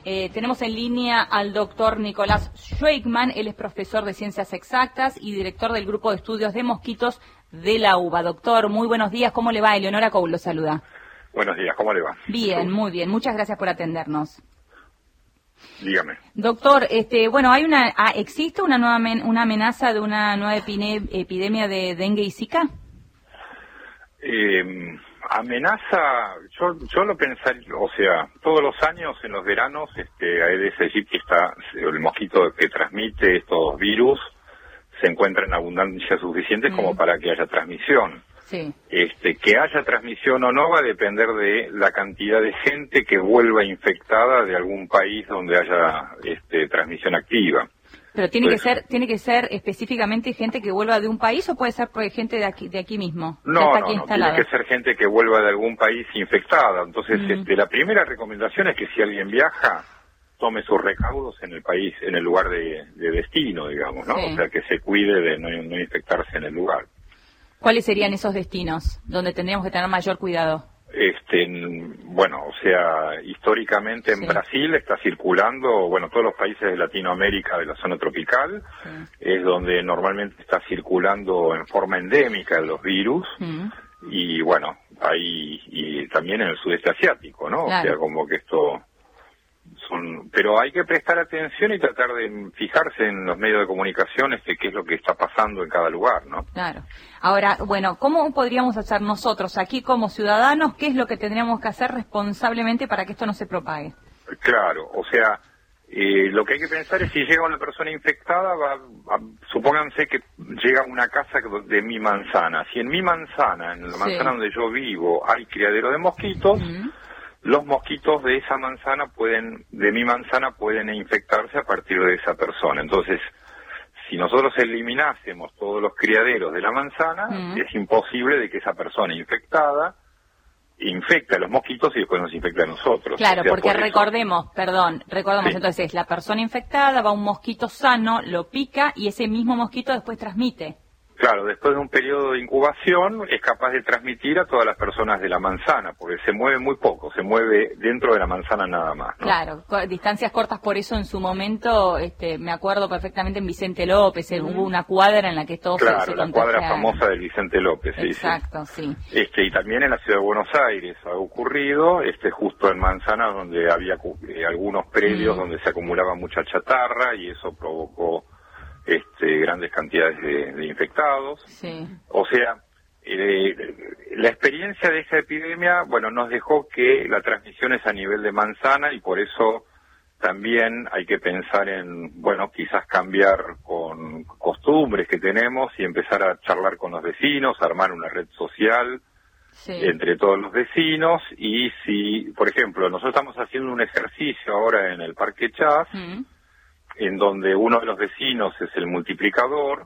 Tenemos en línea al doctor Nicolás Schweigman. Él es profesor de Ciencias Exactas y director del Grupo de Estudios de Mosquitos de la UBA. Doctor, muy buenos días. ¿Cómo le va? Eleonora Coul lo saluda. Buenos días, ¿cómo le va? Bien, muy bien. Muchas gracias por atendernos. Dígame. Doctor, ¿existe una amenaza de una nueva epidemia de dengue y zika? Amenaza, yo lo pensaría, o sea, todos los años en los veranos, Aedes aegypti está, el mosquito que transmite estos virus, se encuentra en abundancia suficiente como para que haya transmisión. Sí. Que haya transmisión o no va a depender de la cantidad de gente que vuelva infectada de algún país donde haya transmisión activa. Pero tiene que ser específicamente gente que vuelva de un país o puede ser gente de aquí mismo. No, tiene que ser gente que vuelva de algún país infectada. Entonces, la primera recomendación es que si alguien viaja, tome sus recaudos en el país, en el lugar de destino, digamos, ¿no? Sí. O sea, que se cuide de no infectarse en el lugar. ¿Cuáles serían esos destinos donde tendríamos que tener mayor cuidado? Bueno, o sea, históricamente en Brasil está circulando, todos los países de Latinoamérica de la zona tropical, es donde normalmente está circulando en forma endémica los virus, y y también en el sudeste asiático, ¿no? Claro. O sea, como que pero hay que prestar atención y tratar de fijarse en los medios de comunicación qué es lo que está pasando en cada lugar, ¿no? Claro. Ahora, ¿cómo podríamos hacer nosotros aquí como ciudadanos? ¿Qué es lo que tendríamos que hacer responsablemente para que esto no se propague? Claro, o sea, lo que hay que pensar es si llega una persona infectada, supónganse que llega a una casa de mi manzana. Si en mi manzana, en la manzana donde yo vivo, hay criadero de mosquitos, los mosquitos de esa manzana de mi manzana pueden infectarse a partir de esa persona. Entonces, si nosotros eliminásemos todos los criaderos de la manzana, es imposible de que esa persona infectada infecte a los mosquitos y después nos infecte a nosotros. Claro, o sea, porque recordemos, entonces, la persona infectada va a un mosquito sano, lo pica y ese mismo mosquito después transmite. Claro, después de un periodo de incubación es capaz de transmitir a todas las personas de la manzana, porque se mueve muy poco, se mueve dentro de la manzana nada más, ¿no? Claro, distancias cortas, por eso en su momento, me acuerdo perfectamente en Vicente López, hubo una cuadra en la que todos se contagiaron. Claro, la cuadra famosa del Vicente López, sí. Exacto, sí. Y también en la ciudad de Buenos Aires ha ocurrido, justo en Manzana, donde había algunos predios donde se acumulaba mucha chatarra y eso provocó grandes cantidades de infectados. Sí. O sea, la experiencia de esta epidemia, nos dejó que la transmisión es a nivel de manzana y por eso también hay que pensar en, quizás cambiar con costumbres que tenemos y empezar a charlar con los vecinos, armar una red social entre todos los vecinos y si, por ejemplo, nosotros estamos haciendo un ejercicio ahora en el Parque Chas, en donde uno de los vecinos es el multiplicador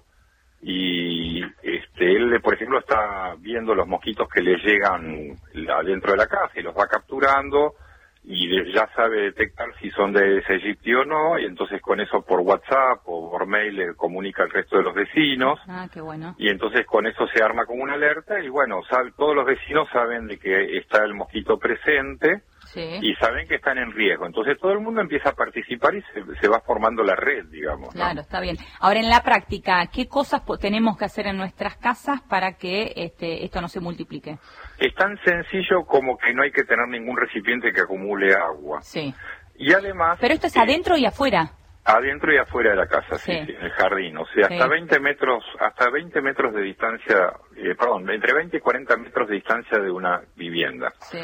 y él, por ejemplo, está viendo los mosquitos que le llegan adentro de la casa y los va capturando y ya sabe detectar si son de Aedes aegypti o no, y entonces con eso por WhatsApp o por mail le comunica al resto de los vecinos. Ah, qué bueno. Y entonces con eso se arma como una alerta y todos los vecinos saben de que está el mosquito presente. Sí. Y saben que están en riesgo. Entonces todo el mundo empieza a participar y se va formando la red, digamos, ¿no? Claro, está bien. Ahora, en la práctica, ¿qué cosas tenemos que hacer en nuestras casas para que esto no se multiplique? Es tan sencillo como que no hay que tener ningún recipiente que acumule agua. Sí. Y además... Pero esto es adentro y afuera. Adentro y afuera de la casa, sí, en el jardín. O sea, hasta 20 metros de distancia, entre 20 y 40 metros de distancia de una vivienda. Sí.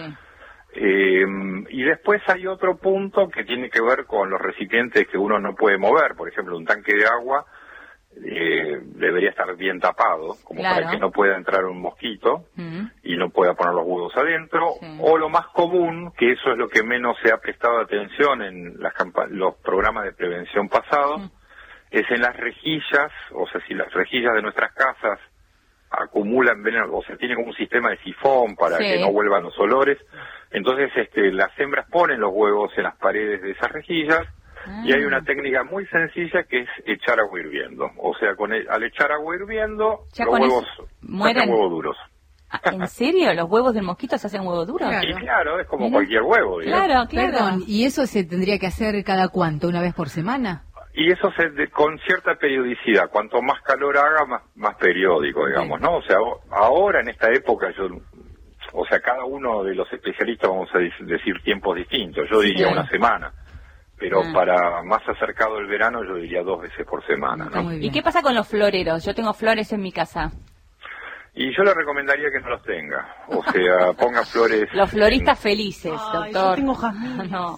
Y después hay otro punto que tiene que ver con los recipientes que uno no puede mover. Por ejemplo, un tanque de agua debería estar bien tapado, como para que no pueda entrar un mosquito y no pueda poner los huevos adentro. O lo más común, que eso es lo que menos se ha prestado atención en los programas de prevención pasados, es en las rejillas. O sea, si las rejillas de nuestras casas acumulan veneno, o sea, tiene como un sistema de sifón para que no vuelvan los olores. Entonces, las hembras ponen los huevos en las paredes de esas rejillas y hay una técnica muy sencilla que es echar agua hirviendo. O sea, al echar agua hirviendo, los huevos mueren huevos duros. ¿En serio? ¿Los huevos del mosquito se hacen huevo duro? Y claro, es como Mira. cualquier huevo, digamos. Claro, claro. Perdón, ¿y eso se tendría que hacer cada cuánto? ¿Una vez por semana? Y eso con cierta periodicidad. Cuanto más calor haga, más periódico, digamos, ¿no? O sea, ahora en esta época cada uno de los especialistas vamos a decir tiempos distintos. Yo diría una semana. Pero para más acercado el verano yo diría 2 veces por semana, ¿no? ¿Y qué pasa con los floreros? Yo tengo flores en mi casa. Y yo le recomendaría que no los tenga. O sea, ponga flores... Los floristas felices, Ay, doctor. yo tengo jazmín. No.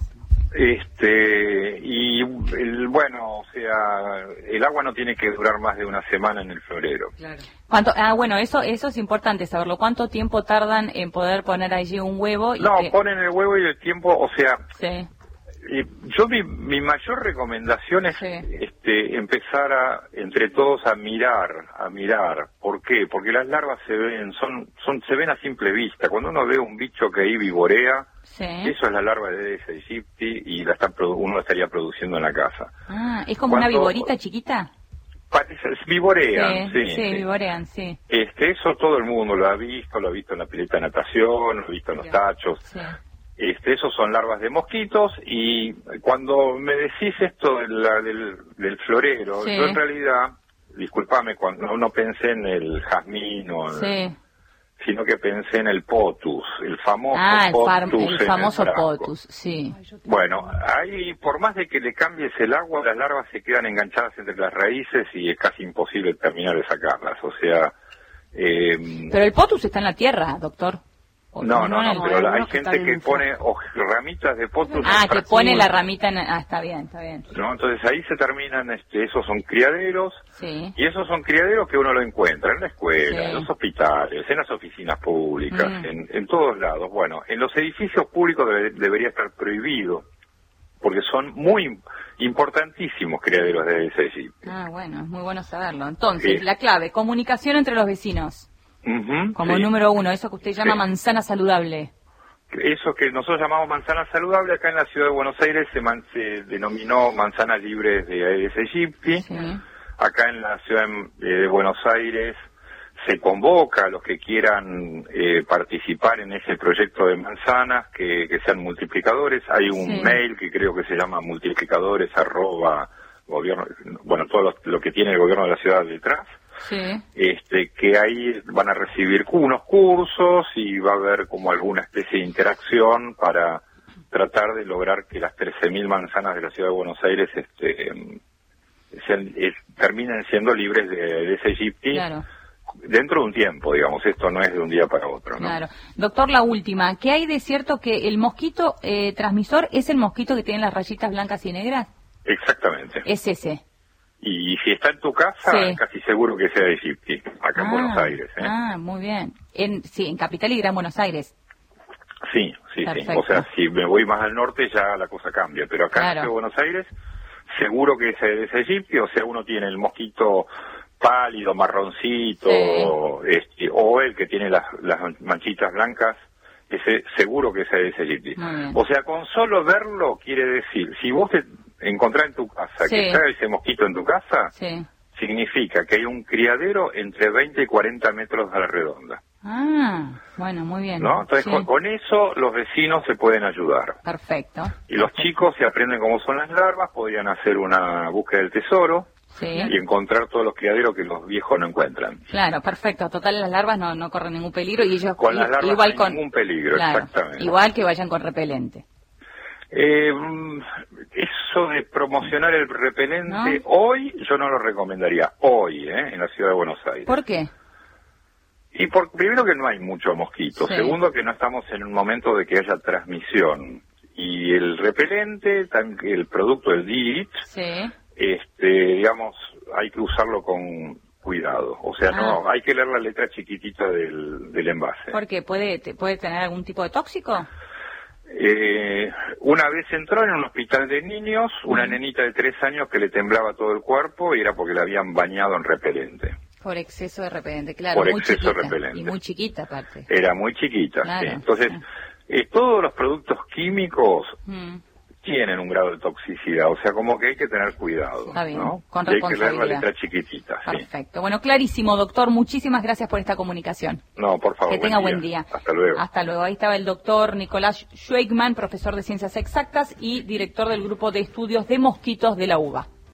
Bueno, o sea, el agua no tiene que durar más de una semana en el florero. Claro. ¿Cuánto? Bueno, eso es importante saberlo. ¿Cuánto tiempo tardan en poder poner allí un huevo? Ponen el huevo y el tiempo, o sea... Sí. Yo mi mayor recomendación es empezar entre todos a mirar. ¿Por qué? Porque las larvas se ven a simple vista. Cuando uno ve un bicho que ahí vivorea, eso es la larva de Aedes aegypti y uno la estaría produciendo en la casa. Ah, ¿es como una viborita chiquita? Vivorean, sí. Vivorean, sí. Eso todo el mundo lo ha visto en la pileta de natación, lo ha visto en los tachos. Sí. Esos son larvas de mosquitos y cuando me decís esto del florero, yo en realidad, discúlpame, cuando no pensé en el jazmín sino que pensé en el potus, el famoso potus. El famoso potus, sí. Bueno, ahí por más de que le cambies el agua, las larvas se quedan enganchadas entre las raíces y es casi imposible terminar de sacarlas, o sea... Pero el potus está en la tierra, doctor. No, pero hay gente que pone ramitas de potus. Que pone la ramita está bien. No, entonces ahí se terminan, esos son criaderos, y esos son criaderos que uno lo encuentra en la escuela, en los hospitales, en las oficinas públicas, en todos lados. Bueno, en los edificios públicos debería estar prohibido, porque son muy importantísimos criaderos de Aedes aegypti. Bueno, es muy bueno saberlo. Entonces, la clave, comunicación entre los vecinos. Como número 1, eso que usted llama manzana saludable. Eso que nosotros llamamos manzana saludable, acá en la ciudad de Buenos Aires se denominó manzanas libres de Aedes aegypti. Acá en la ciudad de Buenos Aires se convoca a los que quieran participar en ese proyecto de manzanas, que sean multiplicadores. Hay un mail que creo que se llama multiplicadores @gobierno, bueno, todo lo que tiene el gobierno de la ciudad detrás. Que ahí van a recibir unos cursos y va a haber como alguna especie de interacción para tratar de lograr que las 13.000 manzanas de la ciudad de Buenos Aires terminen siendo libres de Aedes aegypti dentro de un tiempo, digamos. Esto no es de un día para otro, ¿no? Claro. Doctor, la última, ¿qué hay de cierto que el mosquito transmisor es el mosquito que tiene las rayitas blancas y negras? Exactamente. Es ese. Y si está en tu casa, casi seguro que sea de Aegypti, acá en Buenos Aires. Muy bien. En Capital y Gran Buenos Aires. Sí. O sea, si me voy más al norte ya la cosa cambia, pero acá en Buenos Aires seguro que es Aedes aegypti, o sea, uno tiene el mosquito pálido, marroncito, o el que tiene las manchitas blancas, ese seguro que es Aedes aegypti. O sea, con solo verlo quiere decir, si vos te encontrás en tu casa que está ese mosquito en tu casa, significa que hay un criadero entre 20 y 40 metros a la redonda. Bueno, muy bien. ¿No? Entonces, con eso los vecinos se pueden ayudar. Perfecto. Y los chicos, si aprenden cómo son las larvas, podrían hacer una búsqueda del tesoro y encontrar todos los criaderos que los viejos no encuentran. Claro, perfecto. Total, las larvas no corren ningún peligro y ellos con las larvas igual no hay ningún peligro, exactamente. Igual que vayan con repelente. Eso de promocionar el repelente hoy, yo no lo recomendaría hoy, en la ciudad de Buenos Aires. ¿Por qué? Y primero que no hay mucho mosquito, segundo que no estamos en un momento de que haya transmisión. Y el repelente, el producto del DEET, digamos, hay que usarlo con cuidado. O sea, no hay que leer la letra chiquitita del envase. ¿Por qué? ¿Puede tener algún tipo de tóxico? Una vez entró en un hospital de niños una nenita de 3 años que le temblaba todo el cuerpo y era porque la habían bañado en repelente. Por exceso de repelente, claro. Por exceso de repelente. Y muy chiquita aparte. Era muy chiquita, Entonces, todos los productos químicos tienen un grado de toxicidad, o sea, como que hay que tener cuidado. Está bien, ¿no? con Y hay que leer la responsabilidad. letra chiquitita. Sí. Perfecto. Bueno, clarísimo, doctor. Muchísimas gracias por esta comunicación. No, por favor. Que tenga buen día. Hasta luego. Hasta luego. Ahí estaba el doctor Nicolás Schweigman, profesor de Ciencias Exactas y director del Grupo de Estudios de Mosquitos de la UBA.